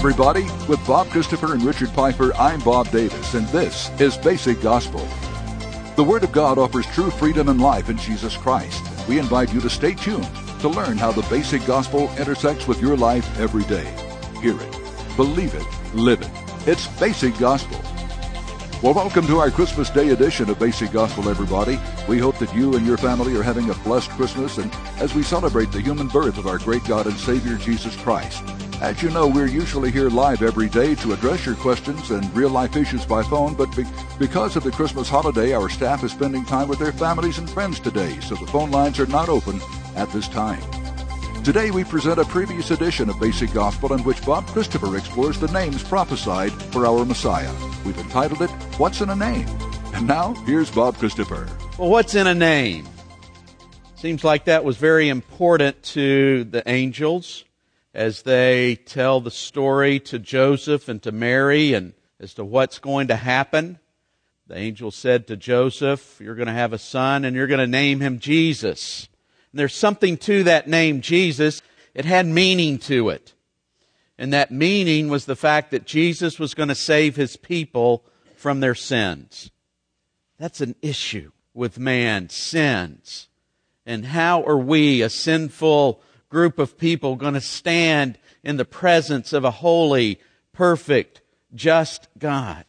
everybody. With Bob Christopher and Richard Piper, I'm Bob Davis, and this is Basic Gospel. The Word of God offers true freedom and life in Jesus Christ. We invite you to stay tuned to learn how the Basic Gospel intersects with your life every day. Hear it, believe it, live it. It's Basic Gospel. Well, welcome to our Christmas Day edition of Basic Gospel, everybody. We hope that you and your family are having a blessed Christmas, and as we celebrate the human birth of our great God and Savior, Jesus Christ. As you know, we're usually here live every day to address your questions and real-life issues by phone, but because of the Christmas holiday, our staff is spending time with their families and friends today, so the phone lines are not open at this time. Today we present a previous edition of Basic Gospel in which Bob Christopher explores the names prophesied for our Messiah. We've entitled it, What's in a Name? And now, here's Bob Christopher. Well, what's in a name? Seems like that was very important to the angels as they tell the story to Joseph and to Mary and as to what's going to happen. The angel said to Joseph, you're going to have a son and you're going to name him Jesus. And there's something to that name, Jesus. It had meaning to it. And that meaning was the fact that Jesus was going to save his people from their sins. That's an issue with man, sins. And how are we, a sinful group of people, going to stand in the presence of a holy, perfect, just God?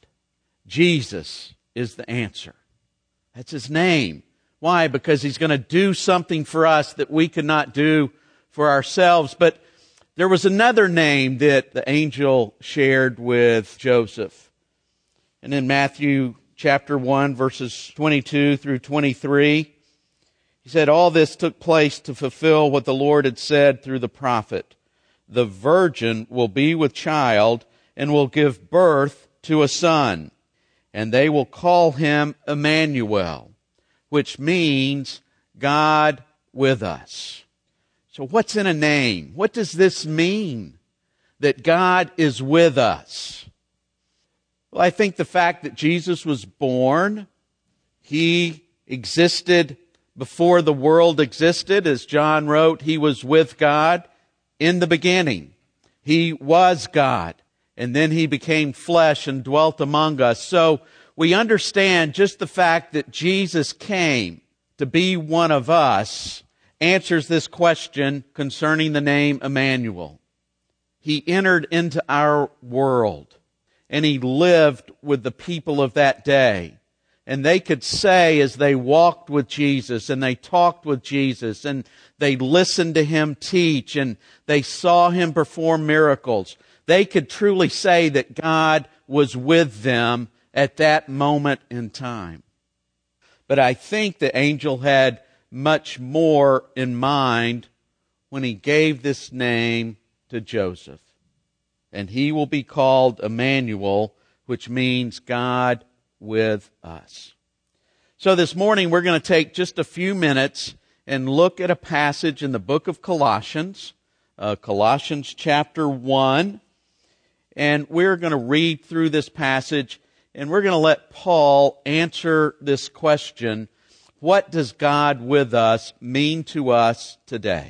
Jesus is the answer. That's his name. Why? Because he's going to do something for us that we could not do for ourselves. But there was another name that the angel shared with Joseph. And in Matthew chapter 1, verses 22 through 23, he said, all this took place to fulfill what the Lord had said through the prophet. The virgin will be with child and will give birth to a son, and they will call him Emmanuel, which means God with us. So what's in a name? What does this mean? That God is with us. Well, I think the fact that Jesus was born, he existed before the world existed. As John wrote, he was with God in the beginning. He was God, and then he became flesh and dwelt among us. So we understand just the fact that Jesus came to be one of us answers this question concerning the name Emmanuel. He entered into our world, and he lived with the people of that day. And they could say, as they walked with Jesus and they talked with Jesus and they listened to him teach and they saw him perform miracles, they could truly say that God was with them at that moment in time. But I think the angel had much more in mind when he gave this name to Joseph. And he will be called Emmanuel, which means God with us. So this morning we're going to take just a few minutes and look at a passage in the book of Colossians, Colossians chapter 1. And we're going to read through this passage, and we're going to let Paul answer this question, what does God with us mean to us today?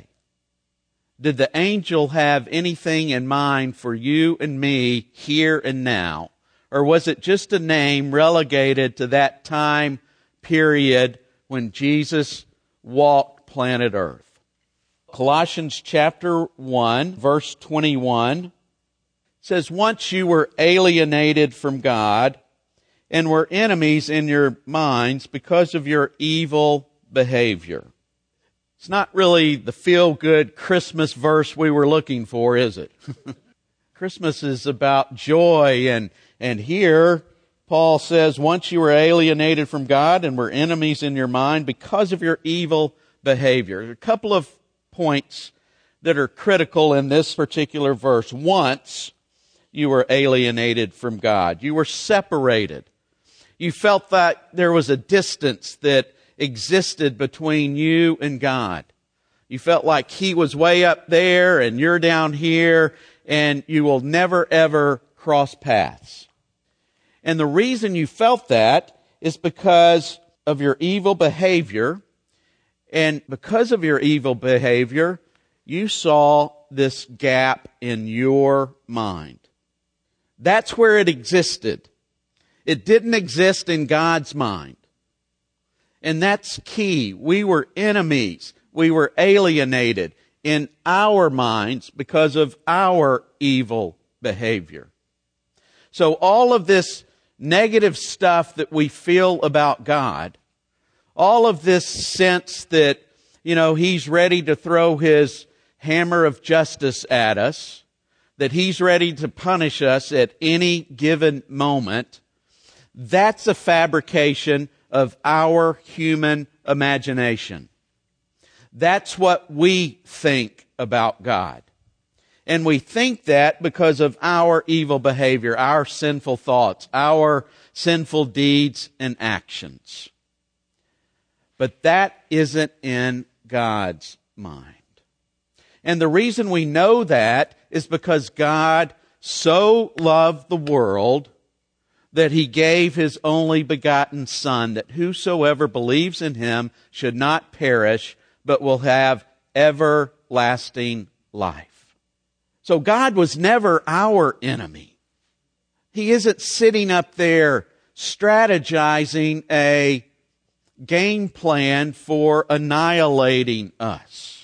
Did the angel have anything in mind for you and me here and now? Or was it just a name relegated to that time period when Jesus walked planet Earth? Colossians chapter 1, verse 21 says, once you were alienated from God and were enemies in your minds because of your evil behavior. It's not really the feel-good Christmas verse we were looking for, is it? Christmas is about joy, and here Paul says, once you were alienated from God and were enemies in your mind because of your evil behavior. A couple of points that are critical in this particular verse. Once you were alienated from God. You were separated. You felt that there was a distance that existed between you and God. You felt like he was way up there and you're down here, and you will never ever cross paths. And the reason you felt that is because of your evil behavior. And because of your evil behavior, you saw this gap in your mind. That's where it existed. It didn't exist in God's mind. And that's key. We were enemies. We were alienated in our minds because of our evil behavior. So all of this negative stuff that we feel about God, all of this sense that, He's ready to throw His hammer of justice at us, that He's ready to punish us at any given moment, that's a fabrication of our human imagination. That's what we think about God. And we think that because of our evil behavior, our sinful thoughts, our sinful deeds and actions. But that isn't in God's mind. And the reason we know that is because God so loved the world that He gave His only begotten Son, that whosoever believes in Him should not perish, but will have everlasting life. So God was never our enemy. He isn't sitting up there strategizing a game plan for annihilating us.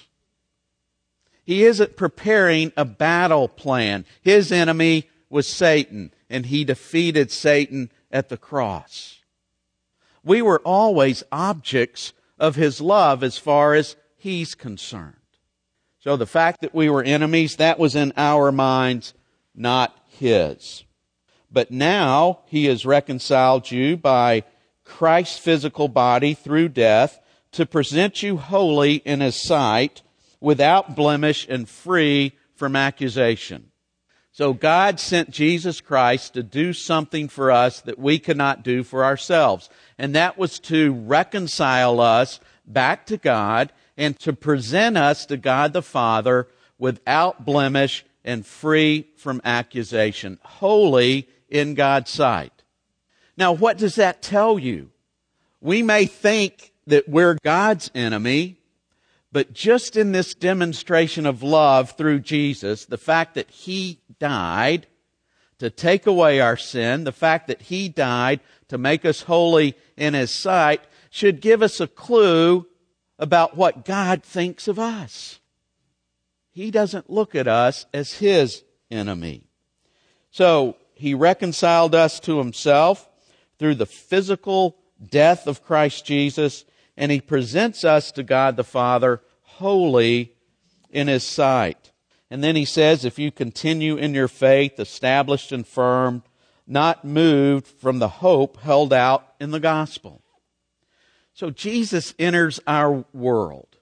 He isn't preparing a battle plan. His enemy was Satan, and He defeated Satan at the cross. We were always objects of His love as far as He's concerned. So the fact that we were enemies, that was in our minds, not His. But now He has reconciled you by Christ's physical body through death to present you holy in His sight, without blemish and free from accusation. So God sent Jesus Christ to do something for us that we could not do for ourselves. And that was to reconcile us back to God and to present us to God the Father without blemish and free from accusation, holy in God's sight. Now, what does that tell you? We may think that we're God's enemy, but just in this demonstration of love through Jesus, the fact that He died to take away our sin, the fact that He died to make us holy in His sight, should give us a clue about what God thinks of us. He doesn't look at us as His enemy. So He reconciled us to Himself through the physical death of Christ Jesus, and He presents us to God the Father holy in His sight. And then He says, if you continue in your faith, established and firm, not moved from the hope held out in the gospel. So Jesus enters our world.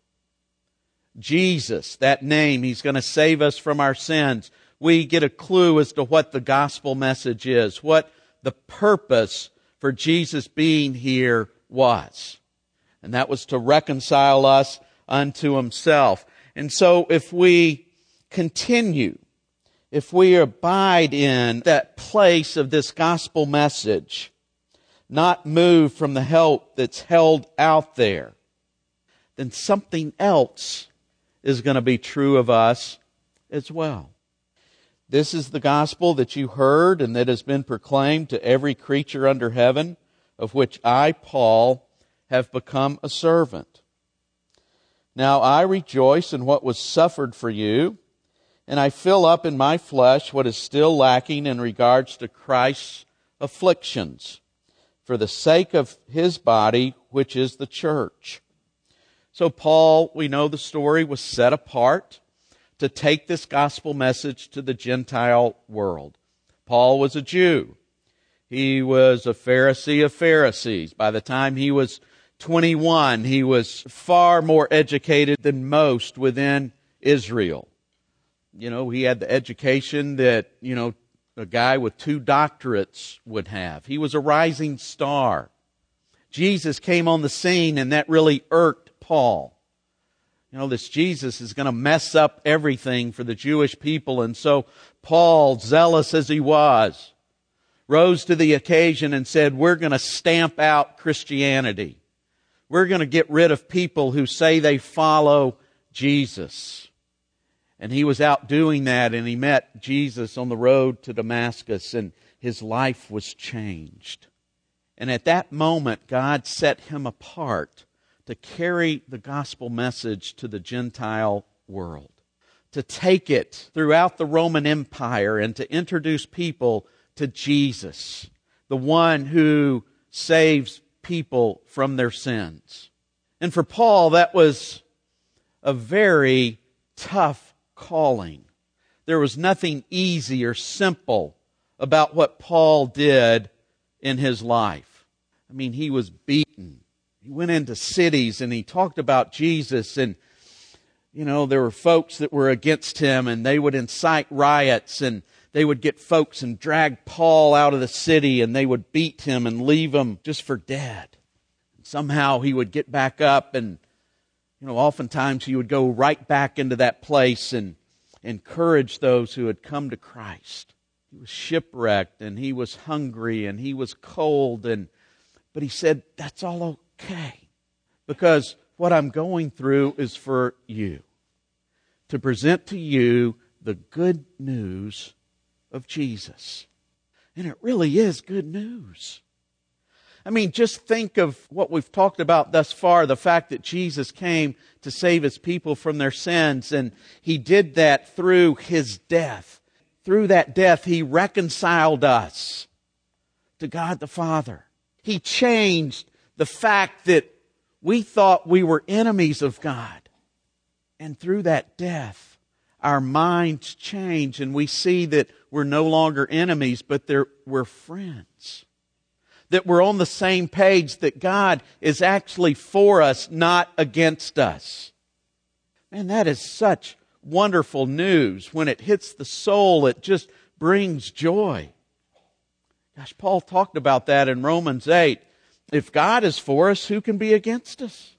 Jesus, that name, He's going to save us from our sins. We get a clue as to what the gospel message is, what the purpose for Jesus being here was. And that was to reconcile us unto Himself. And so if we continue, if we abide in that place of this gospel message, not move from the help that's held out there, then something else is going to be true of us as well. This is the gospel that you heard and that has been proclaimed to every creature under heaven, of which I, Paul, have become a servant. Now I rejoice in what was suffered for you, and I fill up in my flesh what is still lacking in regards to Christ's afflictions, for the sake of His body, which is the church. So Paul, we know the story, was set apart to take this gospel message to the Gentile world. Paul was a Jew. He was a Pharisee of Pharisees. By the time he was 21, he was far more educated than most within Israel. He had the education that, a guy with 2 doctorates would have. He was a rising star. Jesus came on the scene, and that really irked Paul. This Jesus is going to mess up everything for the Jewish people. And so Paul, zealous as he was, rose to the occasion and said, we're going to stamp out Christianity. We're going to get rid of people who say they follow Jesus. And he was out doing that, and he met Jesus on the road to Damascus, and his life was changed. And at that moment, God set him apart to carry the gospel message to the Gentile world, to take it throughout the Roman Empire and to introduce people to Jesus, the one who saves people from their sins. And for Paul, that was a very tough calling. There was nothing easy or simple about what Paul did in his life. I mean, he was beaten. He went into cities and he talked about Jesus, and there were folks that were against him, and they would incite riots, and they would get folks and drag Paul out of the city, and they would beat him and leave him just for dead. Somehow he would get back up, and oftentimes he would go right back into that place and encourage those who had come to Christ. He was shipwrecked, and he was hungry, and he was cold, but he said, that's all okay, because what I'm going through is for you, to present to you the good news of Jesus. And it really is good news. I mean, just think of what we've talked about thus far, the fact that Jesus came to save His people from their sins, and He did that through His death. Through that death, He reconciled us to God the Father. He changed the fact that we thought we were enemies of God. And through that death, our minds change, and we see that we're no longer enemies, but we're friends. That we're on the same page, that God is actually for us, not against us. Man, that is such wonderful news. When it hits the soul, it just brings joy. Gosh, Paul talked about that in Romans 8. If God is for us, who can be against us?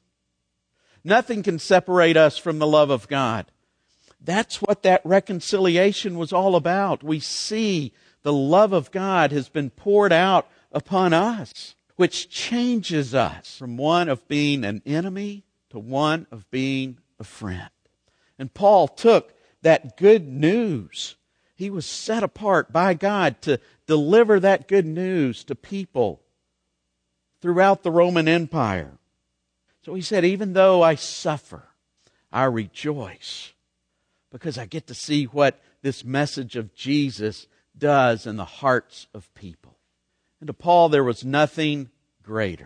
Nothing can separate us from the love of God. That's what that reconciliation was all about. We see the love of God has been poured out upon us, which changes us from one of being an enemy to one of being a friend. And Paul took that good news. He was set apart by God to deliver that good news to people throughout the Roman Empire. So he said, even though I suffer, I rejoice, because I get to see what this message of Jesus does in the hearts of people. And to Paul, there was nothing greater.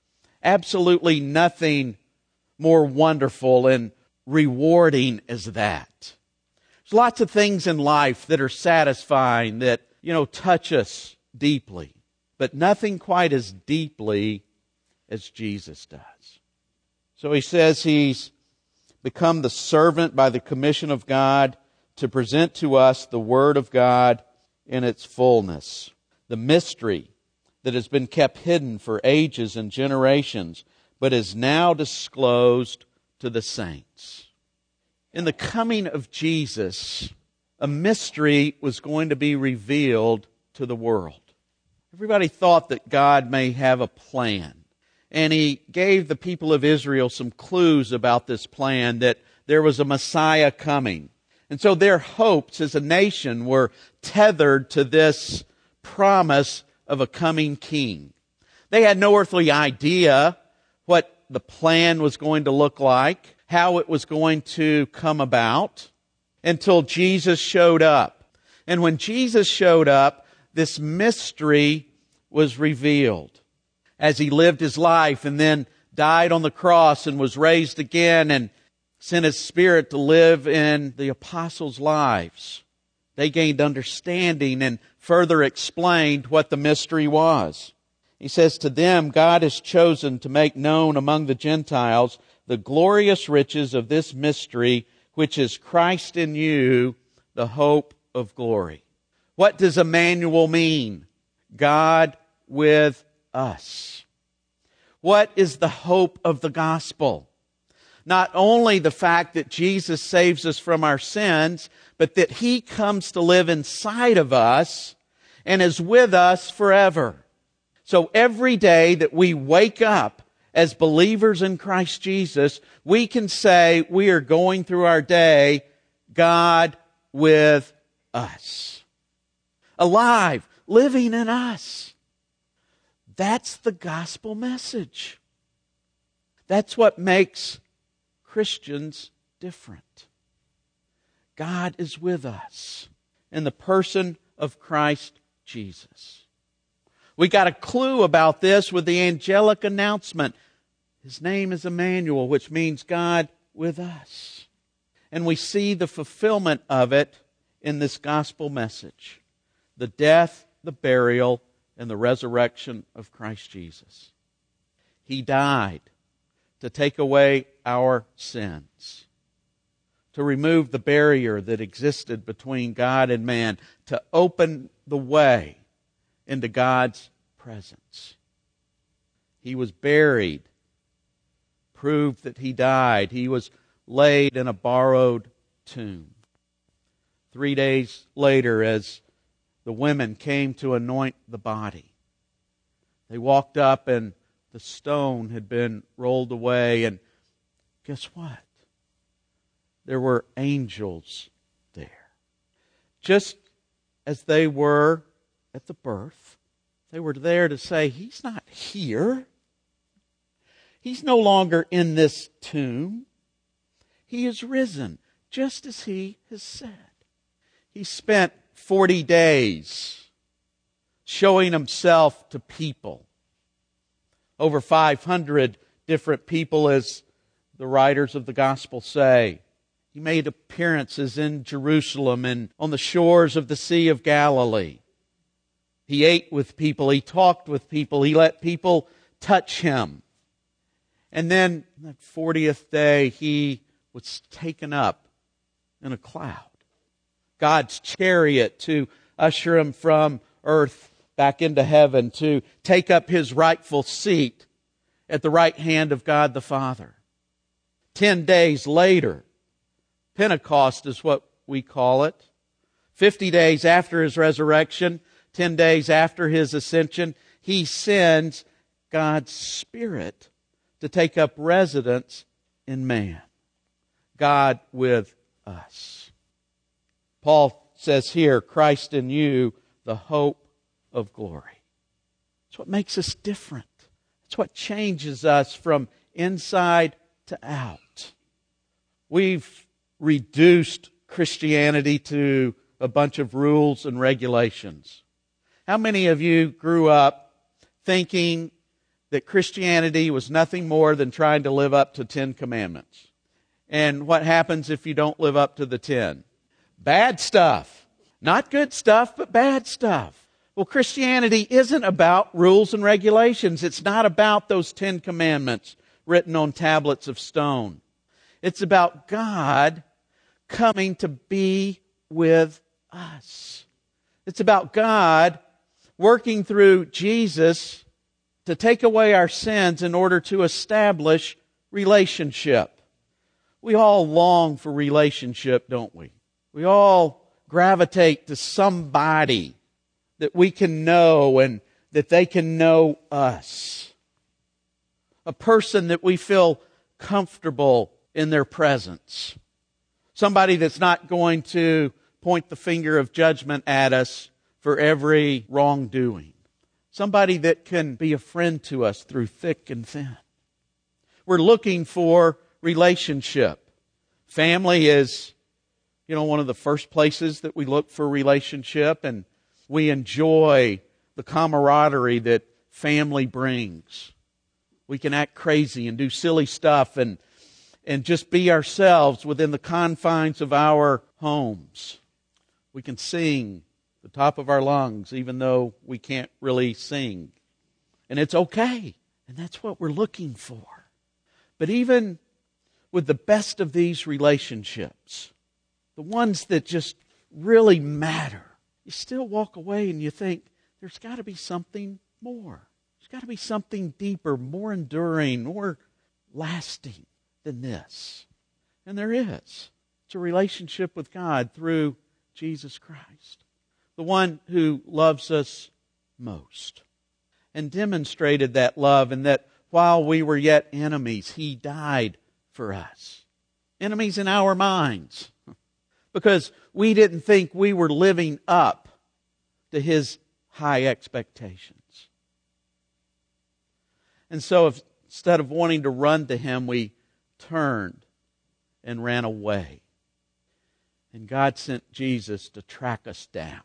Absolutely nothing more wonderful and rewarding as that. There's lots of things in life that are satisfying, that, touch us deeply. But nothing quite as deeply as Jesus does. So he says he's become the servant by the commission of God to present to us the Word of God in its fullness. The mystery that has been kept hidden for ages and generations, but is now disclosed to the saints. In the coming of Jesus, a mystery was going to be revealed to the world. Everybody thought that God may have a plan. And He gave the people of Israel some clues about this plan, that there was a Messiah coming. And so their hopes as a nation were tethered to this promise of a coming king. They had no earthly idea what the plan was going to look like, how it was going to come about, until Jesus showed up. And when Jesus showed up, this mystery was revealed. As He lived His life and then died on the cross and was raised again and sent His Spirit to live in the apostles' lives, they gained understanding and further explained what the mystery was. He says, to them God has chosen to make known among the Gentiles the glorious riches of this mystery, which is Christ in you, the hope of glory. What does Emmanuel mean? God with us. What is the hope of the gospel? Not only the fact that Jesus saves us from our sins, but that He comes to live inside of us and is with us forever. So every day that we wake up as believers in Christ Jesus, we can say we are going through our day, God with us. Alive, living in us. That's the gospel message. That's what makes Christians different. God is with us in the person of Christ Jesus. We got a clue about this with the angelic announcement. His name is Emmanuel, which means God with us. And we see the fulfillment of it in this gospel message. The death, the burial, and the resurrection of Christ Jesus. He died to take away our sins, to remove the barrier that existed between God and man, to open the way into God's presence. He was buried, proved that He died. He was laid in a borrowed tomb. 3 days later, as the women came to anoint the body, they walked up and the stone had been rolled away, and guess what? There were angels there. Just as they were at the birth, they were there to say, He's not here. He's no longer in this tomb. He is risen, just as He has said. He spent 40 days showing Himself to people. Over 500 different people, as the writers of the gospel say. He made appearances in Jerusalem and on the shores of the Sea of Galilee. He ate with people. He talked with people. He let people touch Him. And then, on that 40th day, He was taken up in a cloud. God's chariot to usher Him from earth back into heaven, to take up His rightful seat at the right hand of God the Father. 10 days later, Pentecost is what we call it. 50 days after His resurrection, 10 days after His ascension, He sends God's Spirit to take up residence in man. God with us. Paul says here, Christ in you, the hope of glory. It's what makes us different. It's what changes us from inside to out. We've reduced Christianity to a bunch of rules and regulations. How many of you grew up thinking that Christianity was nothing more than trying to live up to 10 commandments? And what happens if you don't live up to the 10? Bad stuff. Not good stuff, but bad stuff. Well, Christianity isn't about rules and regulations. It's not about those 10 commandments written on tablets of stone. It's about God coming to be with us. It's about God working through Jesus to take away our sins in order to establish relationship. We all long for relationship, don't we? We all gravitate to somebody that we can know and that they can know us. A person that we feel comfortable in their presence. Somebody that's not going to point the finger of judgment at us for every wrongdoing. Somebody that can be a friend to us through thick and thin. We're looking for relationship. Family is, one of the first places that we look for relationship, and we enjoy the camaraderie that family brings. We can act crazy and do silly stuff and just be ourselves within the confines of our homes. We can sing the top of our lungs even though we can't really sing. And it's okay. And that's what we're looking for. But even with the best of these relationships, the ones that just really matter, you still walk away and you think, there's got to be something more. There's got to be something deeper, more enduring, more lasting than this. And there is. It's a relationship with God through Jesus Christ, the one who loves us most and demonstrated that love, and that while we were yet enemies, He died for us. Enemies in our minds. because we didn't think we were living up to His high expectations. And so instead of wanting to run to Him, we turned and ran away. And God sent Jesus to track us down,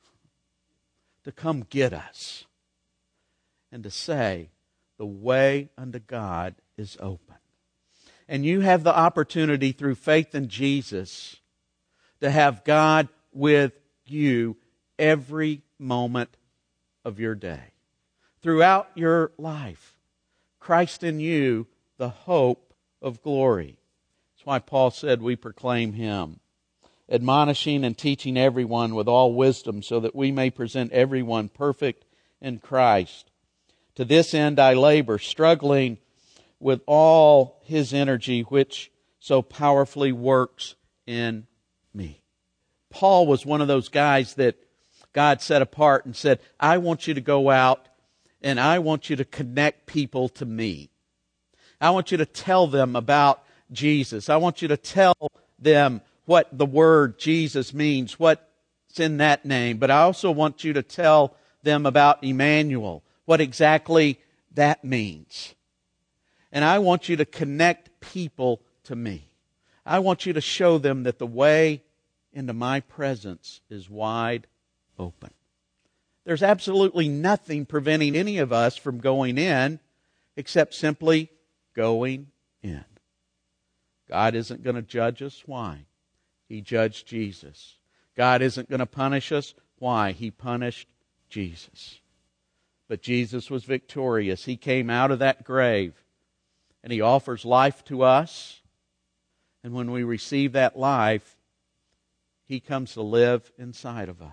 to come get us, and to say, the way unto God is open. And you have the opportunity through faith in Jesus to have God with you every moment of your day. Throughout your life, Christ in you, the hope of glory. That's why Paul said we proclaim Him, admonishing and teaching everyone with all wisdom, so that we may present everyone perfect in Christ. To this end I labor, struggling with all His energy, which so powerfully works in me. Paul was one of those guys that God set apart and said, I want you to go out and I want you to connect people to me. I want you to tell them about Jesus. I want you to tell them what the word Jesus means, what's in that name. But I also want you to tell them about Emmanuel, what exactly that means. And I want you to connect people to me. I want you to show them that the way into my presence is wide open. There's absolutely nothing preventing any of us from going in except simply going in. God isn't going to judge us. Why? He judged Jesus. God isn't going to punish us. Why? He punished Jesus. But Jesus was victorious. He came out of that grave and He offers life to us. And when we receive that life, He comes to live inside of us.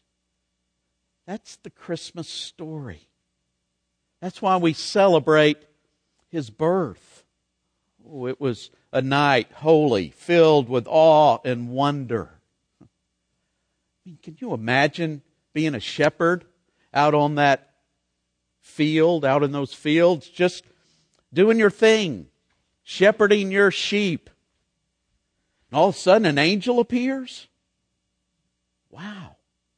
That's the Christmas story. That's why we celebrate His birth. Oh, it was a night holy, filled with awe and wonder. I mean, can you imagine being a shepherd out on that field, out in those fields, just doing your thing, shepherding your sheep? And all of a sudden an angel appears? Wow.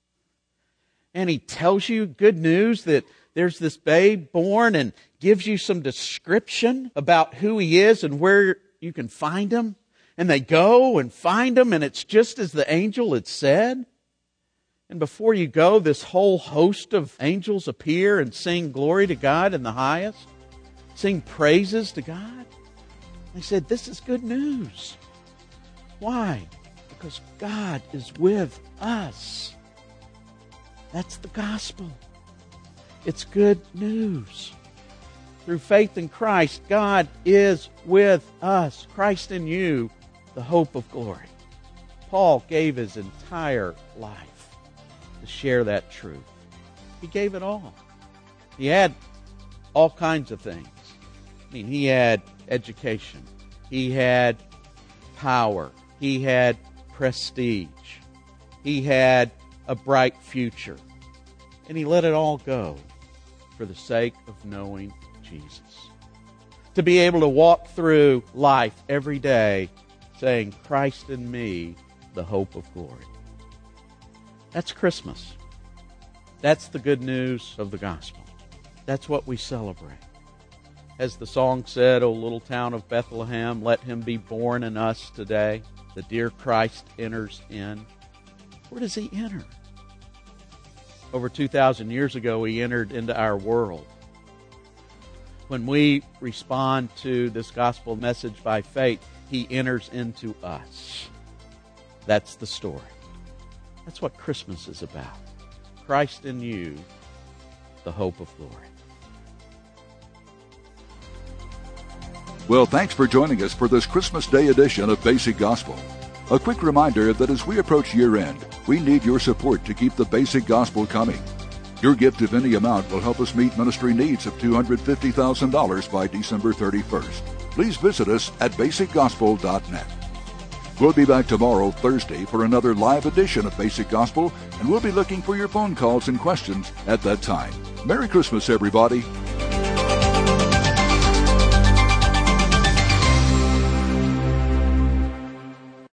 And he tells you good news that there's this babe born and gives you some description about who He is and where you can find Him. And they go and find Him, and it's just as the angel had said. And before you go, this whole host of angels appear and sing glory to God in the highest, sing praises to God. They said, this is good news. Why? Because God is with us. That's the gospel. It's good news. Through faith in Christ, God is with us. Christ in you, the hope of glory. Paul gave his entire life to share that truth. He gave it all. He had all kinds of things. I mean, he had education. He had power. He had prestige. He had a bright future. And he let it all go for the sake of knowing Jesus. To be able to walk through life every day saying, Christ in me, the hope of glory. That's Christmas. That's the good news of the gospel. That's what we celebrate. As the song said, O little town of Bethlehem, let Him be born in us today. The dear Christ enters in. Where does He enter? Over 2,000 years ago, He entered into our world. When we respond to this gospel message by faith, He enters into us. That's the story. That's what Christmas is about. Christ in you, the hope of glory. Well, thanks for joining us for this Christmas Day edition of Basic Gospel. A quick reminder that as we approach year-end, we need your support to keep the Basic Gospel coming. Your gift of any amount will help us meet ministry needs of $250,000 by December 31st. Please visit us at basicgospel.net. We'll be back tomorrow, Thursday, for another live edition of Basic Gospel, and we'll be looking for your phone calls and questions at that time. Merry Christmas, everybody.